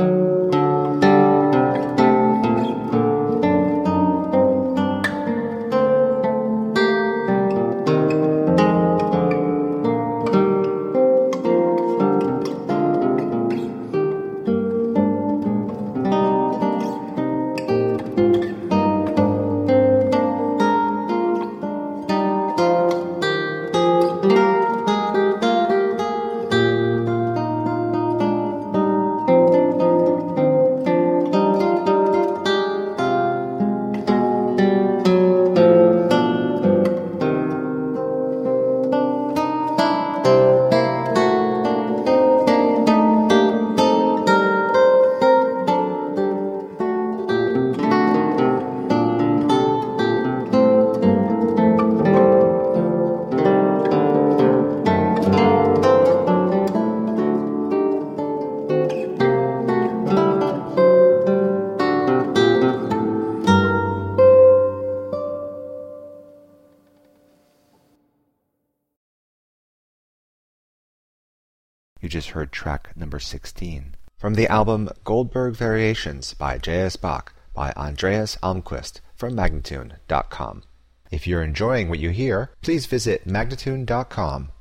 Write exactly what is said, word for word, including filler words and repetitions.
You just heard track number sixteen from the album Goldberg Variations by J S. Bach by Andreas Almquist from Magnatune dot com. If you're enjoying what you hear, please visit Magnatune dot com